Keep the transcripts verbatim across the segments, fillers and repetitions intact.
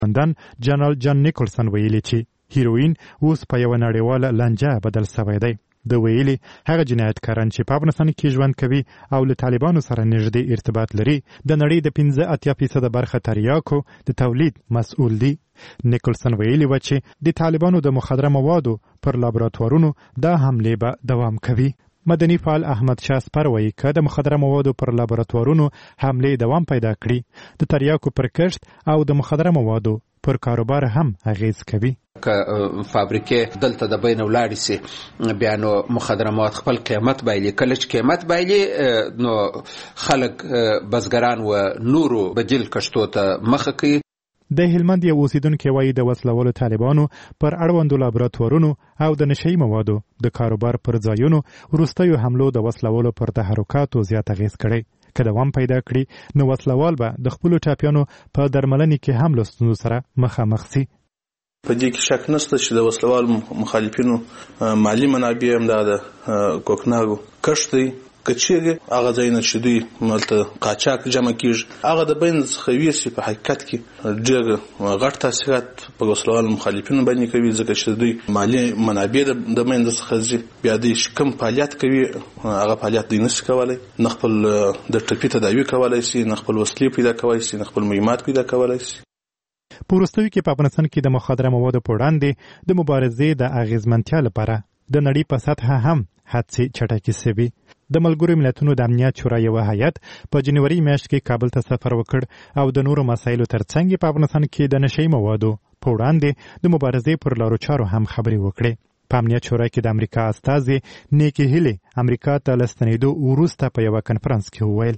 قومندان جنرال جان نیکلسن ویلي چې هیروین اوس په یوه نړیواله لانجه بدل سوی دی. د ویلي هغه جنایتکاران چې په افغانستان کې ژوند کوي او له طالبانو سره نږدې ارتباط لري د نړۍ د پنځه اتیا فیصده برخه تریاکو د تولید مسؤل دي. نیکلسن ویلي و چې د طالبانو د مخدره موادو پر لابراتوارونو دا حملې به دوام کوي. مدني فعال احمد شاه سپر وایي که د مخدره موادو پر لابراتوارونو حملې دوام پیدا کړي د تریاکو پر کښت او د مخدره موادو پر کاروبار هم اغیز کوي. که فابریکې دلته د بین ولاړې سي بیا نو مخدره مواد خپل قیمت بایلي. کله چې قیمت بایلي نو خلک بزګران و نورو بدیل کښتو ته مخه کوي. د هلمند یو اوسیدونکی وایي د وسلوالو طالبانو پر اړوندو لابراتوارونو او د نشهیي موادو د کاروبار پر ځایونو وروستیو حملو د وسلوالو پر تحرکاتو زیات اغیز کړی. که دوام پیدا کړي نو وسلوال به د خپلو ټاپیانو په درملنې کې هم له ستونزو سره مخامخ سي. په دې کې شک نشته چې د وسلوال مخالفینو مالی منابع هم د کوکنارو کښت دی. که چیرې هغه ځایونه چې دوی ملته قاچاق جمع کېږي هغه د بین څخه ویسي په حقیقت کې ډېر غټ تاثیرات په وسلوال مخالفینو باندې کوي ځکه چې دوی مالی منابع د بین څخه ځي. بیا دوی کوم فعالیت کوي هغه فعالیت دوی نشي کولی نه خپل د ټپي تداوي کولی شي نه خپل وسلې پیدا کولی شي نه خپل مهمات پیدا کولی شي. په وروستیو کې په افغانستان کې د مخدره موادو په وړاندې د مبارزې د اغیزمنتیا لپاره د نړۍ په سطحه هم هڅې چټکې سوي. د ملګرو ملتونو د امنیت شورا یوه هیئت په جنوري میاشت کې کابل ته سفر وکړ او د نورو مسایلو ترڅنګ په افغانستان کې د نشهیي موادو په وړاندې د مبارزې پر لارو چارو هم خبرې وکړې. په امنیت شورا کې د امریکا استازي نیکی هیلي امریکا ته له ستنېدو وروسته په یوه کنفرانس کې وویل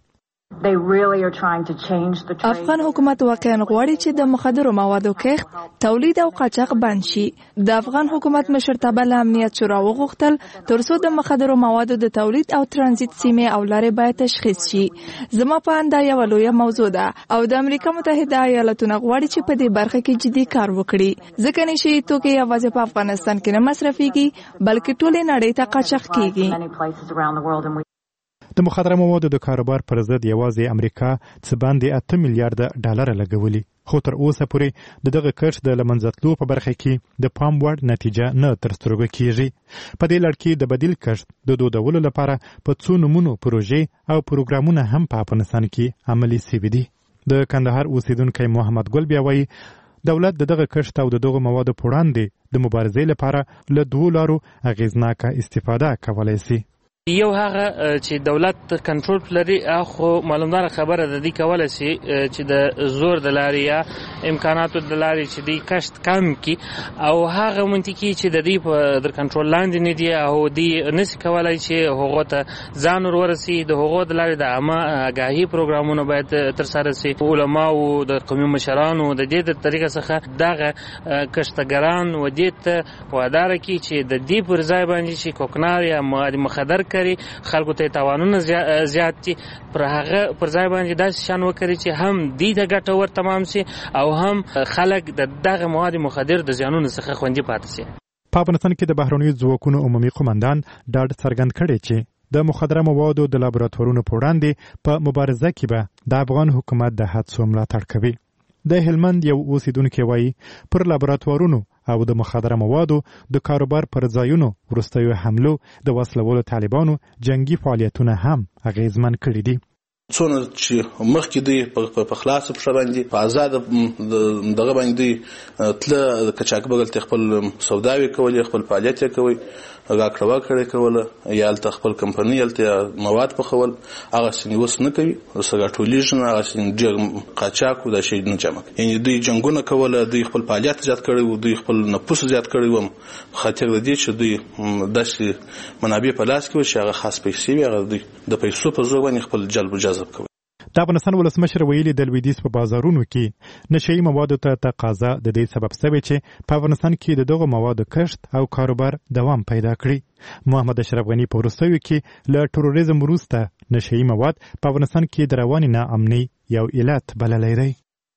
افغان حکومت واقعا غواړي چې د مخدرو موادو کښت، تولید او قاچاق بند شي. د افغان حکومت مشرتابه له امنیت شورا وغوښتل ترڅو د مخدرو موادو د تولید او ترانزیت سیمې او لارې باید تشخیص شي. زما په اند دا یوه لویه موضوع ده او د امریکا متحده ایالتونو غواړي چې په دې برخه کې جدي کار وکړي ځکه نشي توکي یوازې په افغانستان کې نه مصرفيږي بلکې ټولې نړۍ ته قاچاق کیږي. د مخدره موادو د کاروبار پر ضد یوازې امریکا څه باندې اته میلیارډ ډالر لګولي، خو تر اوسه پورې د دغه کښت د له منځه تلو په برخه کې د پام وړ نتیجه نه تر سترګو کیږي. په دې لړ کې د بدیل کښت د دودولو لپاره په څو نمونو پروژې او پروګرامونه هم په افغانستان کې عملي سوي دي. د کندهار اوسیدونکی محمد ګل بیا وایي دولت د دغه کښت او د دغه موادو په وړاندې د مبارزې لپاره له دوو لارو اغیزناکه استفاده کولی سي. یو هغه چې دولت کنټرول لري خو معلومدار خبره ده دی کولای شي چې د زور د لارې یا امکاناتو د لارې چې دی کښت کم کی او هغه منطقي چې د دې په در کنټرول لاندې نه دی او دی نشي کولای چې هغه ته ځان ورسي. د هغه د لارې د عامه آگاهي پروګرامونه باید تر سره شي. علما او د قومي مشرانو د دې د طریقه څخه دغه کښتګران و دې ته وادار کی چې د دې پر ځای باندې چې کوکنار یا مواد مخدر کری خلکو ته تاوانونه زیات دي پر هغه پر ځای باندې داسې شان وکړي چې هم دې ته ګټه ور تمام شي او هم خلک د دغه مواد مخدر د زیانونو څخه خوندي پاتې شي. په افغانستان کې د بهرنیو ځواکونو عمومي قومندان ډاډ څرګند کړی چې د مخدره موادو د لابراتوارونو په وړاندې په مبارزه کې به د افغان حکومت د هڅو ملاتړ کوي. د هلمند یو اوسیدونکی وایي پر لابراتوارونو او د مخدره موادو د کاروبار پر ځایونو وروستیو حملو د وسلوالو طالبانو جنگي فعالیتونه هم اغیزمن کړي دي. څونه چې مخکې دی په خلاص په باندې په آزاد دغه باندې تل کچاک بغل ته خپل سوداوي کولې خپل فعالیت کوي راکړه کړي کوله یا ال خپل کمپنی ال ته مواد په خول هغه سني وس نه کوي وسګه ټولیژن هغه سن ډیر قاچاق د شي نه جمع یعنی دوی جنگونه کوله دوی خپل فعالیت زیات کړي او دوی خپل نفوس زیات کړي و خاطر دې چې دوی داسې منابع په لاس کې وي هغه خاص پیسې وي هغه دوی د پیسو په زور باندې خپل جلب جذب کوي. د افغانستان ولسمشر ویلي د لویدیځ په بازارونو کې نشهیي موادو ته تقاضا د دې سبب شوی چې په افغانستان کې د دغه موادو کښت او کاروبار دوام پیدا کړي. محمد اشرف غني په وروستیو کې له تروریزم وروسته نشهیي مواد په افغانستان کې د روانې ناامنۍ یو علت بللی دی.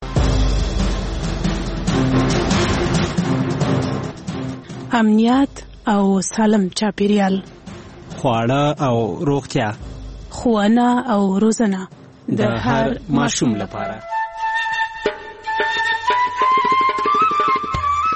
امنیت او سالم چاپیریال، خواړه او روغتیا، ښوونه او روزنه د هر ماشوم لپاره.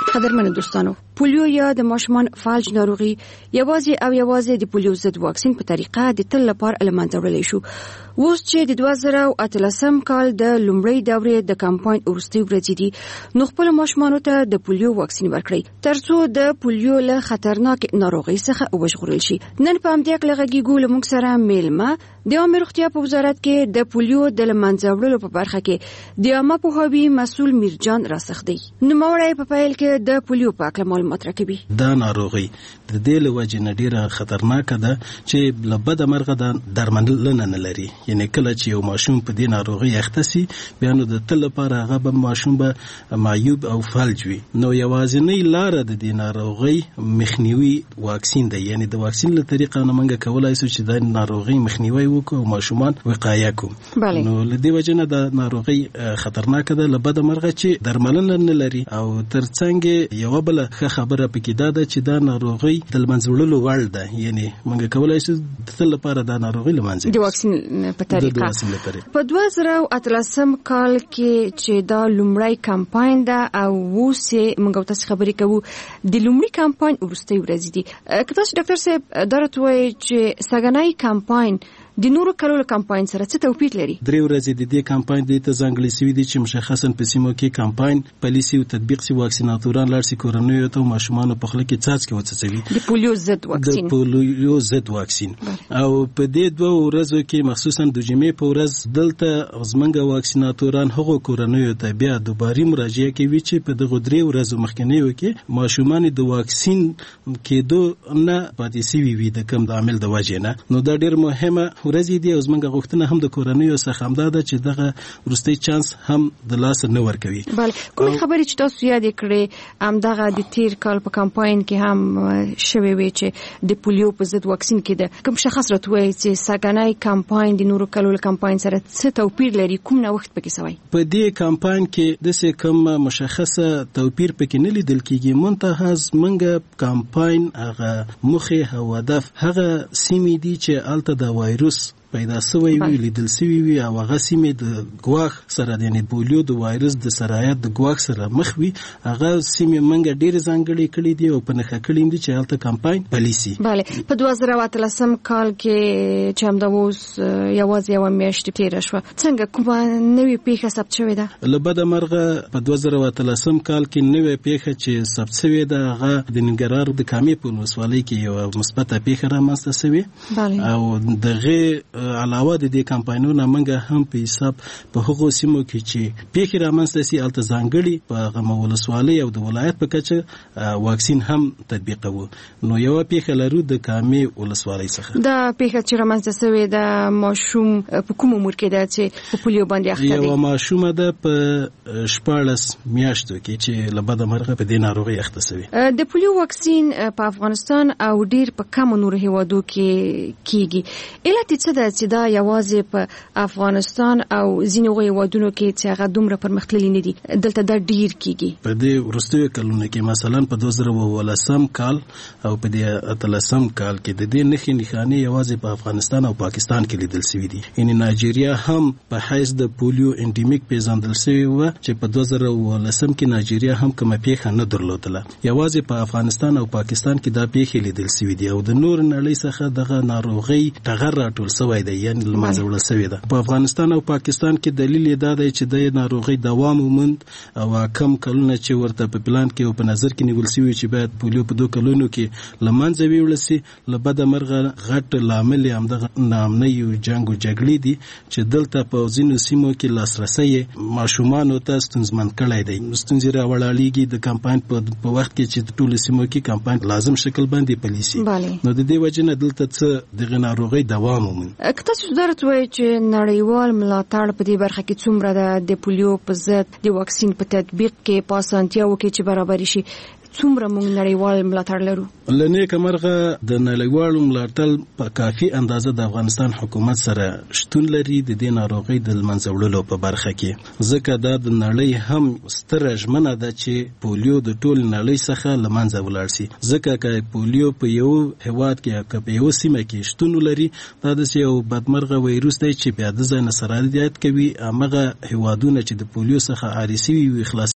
قدرمنو دوستانو، پولیو یا د ماشومان فالج ناروغي یوازې او یوازې د پولیو ضد واکسین په طریقه د تل لپاره له منځه وړلی شو. اوس چې د دوه زره اتلسم کال د لومړۍ دورې د کمپاین وروستۍ ورځې دي، نو خپل ماشومانو ته د پولیو واکسین ورکړئ ترڅو د پولیو له خطرناک ناروغۍ څخه وژغورل شي. نن په همدې اړه غږیږو له موږ سره میلمه د عامه روغتیا په وزارت کې د پولیو د له منځه وړلو په برخه کې د عامه پوهاوي مسؤل میرجان راسخ دی. نوموړی په پیل کې د پولیو په اړه معلومات راکوي. دا ناروغي د دې له وجې نه ډیره خطرناکه ده چې له بده مرغه د درملنه نه لري. یعنی کله چې یو ماشوم په دې ناروغي اخته سي، بیا نو د تل لپاره هغه به ماشوم به معیوب او فلج وي. نو یوازینۍ لاره د دې ناروغي مخنیوي واکسین دی. یعنی د واکسین له طریقه نه موږ کولای شو چې د ناروغي مخنیوي وکړو او ماشومان وقایه کړو. نو له دې وجې نه د ناروغي خطرناکه ده، له بده مرغه چې درملنه نه لري. او ترڅنګ یو بل ښه خبره پکې دا ده چې دا ناروغي د منځ وړلو وړ ده. یعنی موږ کولای شو د تل لپاره دا ناروغي له منځه د واکسین په طریقه. په دوه زره اتلسم کال کې چې دا لومړی کمپاین ده او اوس موږ تاسو خبرې کوو د لومړي کمپاین وروستۍ ورځې دي. که تاسو ډاکټر صاحب درته وایي چې سګنای کمپاین د نورو کلونو کمپاین سره څه توپیر لري؟ درې ورځې د دې کمپاین د ته ځانګړي سوي دي چې مشخصا په سیمو کې کمپاین پالیسي او تطبیق سي واکسیناتوران لاړ سي کورنیو ته ماشومان په خله کې څاڅکي وڅڅوي د پولیو ضد واکسین د پولیو ضد واکسین. او په دې دوه ورځو کې مخصوصا د جمعې په ورځ دلته زمنګ واکسیناتوران هغو کورنیو ته بیا دوباره مراجعه کوي چې په دغه درې ورځو مخکنیو کې ماشومان د واکسین کېدو نه پاتې سوي وي د کوم د عامل د وجې نه. نو دا ډېر مهمه ورځې دي او زمونږ غوښتنه هم د کورنیو څخه همدا ده چې دغه وروستی چانس هم د لاس نه ورکوي. بله، کومې خبرې چې تاسو یادې کړې همدغه د تیر کال په کمپاین کې هم شوې وې چې د پولیو په ضد واکسین کې ده، کوم شخص راته وایي چې سګنای کمپاین د نورو کلونو کمپاین سره څه توپیر لري، کوم نوښت پکې سوی؟ په دې کمپاین کې داسې کوم مشخصه توپیر پکې نه لیدل کېږي. منتها زمونږ کمپاین هغه موخې او هدف هغه سیمې دي چې هلته د وایروس پیدا سوی وي، لیدل سوی وي، او هغه سیمې د ګواښ سره د یعنې پولیو د وایرس د سرایت د ګواښ سره مخ وي. هغه سیمې موږ ډېرې ځانګړې کړي دي او په نښه کړي دي چې هلته کمپاین پلي سي. بله، په دوه زره اتلسم کال کې چې همدا اوس یوازې یوه میاشت تېره شوه، څنګه کومه نوې پیښه ثبت شوې ده؟ له بده مرغه په دوه زره اتلسم کال کې نوې پیښه چې ثبت شوې ده هغه د ننګرهار د کامې په ولسوالۍ کې یوه مثبته پیښه رامنځته شوې. او دغه علاوه د دې کمپاینونو موږ هم په حساب په هغو سیمو کې چې پیښې رامنځته سي هلته ځانګړي په هغه ولسوالۍ او د ولایت په کچه واکسین هم تطبیقوو. نو یوه پیښه لرو د کامې ولسوالۍ څخه. دا پیښه چې رامنځته سوې د ماشوم په کوم عمر کې ده چې په پولیو باندې اخته دی؟ یوه ماشومه ده په شپاړس میاشتو کې چې له بده مرغه په دې ناروغۍ اخته سوې. د پولیو واکسین په افغانستان او ډیر په کمو نورو هیوادو کې کیږي. علت څه ده چې دا یوازې په افغانستان او ځینو هیوادونو کې چې هغه دومره پرمختللي نه دي دلته دا ډیر کیږي؟ په دې وروستیو کلونو کې مثلا په دوه زره اوولسم کال او په دې اتلسم کال کې د دې نښې نښانې یوازې په افغانستان او پاکستان کې لیدل شوي دي. یعنې نایجیریا هم په حیث د پولیو انډیمیک پیژندل شوې وه چې په دوه زره اوولسم کې نایجیریا هم کومه پیښه نه درلودله. یوازې په افغانستان او پاکستان کې دا پیښې لیدل شوي دي او د نور نړۍ څخه دغه ناروغۍ ټغر راټول شوی دی، یعنې له منځه وړل شوې ده. په افغانستان او پاکستان کې دلیل یې دا دی چې د ناروغۍ دوام وموند او کم کلونه چې ورته په پلان کې او په نظر کې نیول شوي چې باید پولیو په دوه کلونو کې له منځه ویوړل شي، له بده مرغه غټ لامل یې همدغه ناامنۍ او جنګ او جګړې دي چې دلته په ځینو سیمو کې لاسرسی ماشومانو ته ستونزمن کړی دی. ستونزې راولاړېږي د کمپاین په وخت کې چې ټولو سیمو کې کمپاین لازم شکل باندې پلی شي. نو د دې وجې نه دلته څه دغه ناروغۍ دوام وموند. تاسو درته وایي چې نړیوال ملاتړ په دې برخه کې څومره ده د پولیو په ضد د واکسین په تطبیق کې په اسانتیاوو کې چې برابر شي؟ څومره موږ نړیوال ملاتړ لرو؟ له نیکه مرغه د نړیوالو ملاتړ په کافي اندازه د افغانستان حکومت سره شتون لري د دې ناروغۍ د منځه وړلو په برخه کې، ځکه دا د نړۍ هم ستره ژمنه ده چې پولیو د ټول نړۍ څخه له منځه ولاړ شي. ځکه که پولیو په یو هیواد کې که په یو سیمه کې شتون ولري، دا داسې یو بدمرغه ویروس دی چې بیا د ځای نه سرایت کوي. همغه هیوادونه چې د پولیو څخه عاري شوي وي خلاص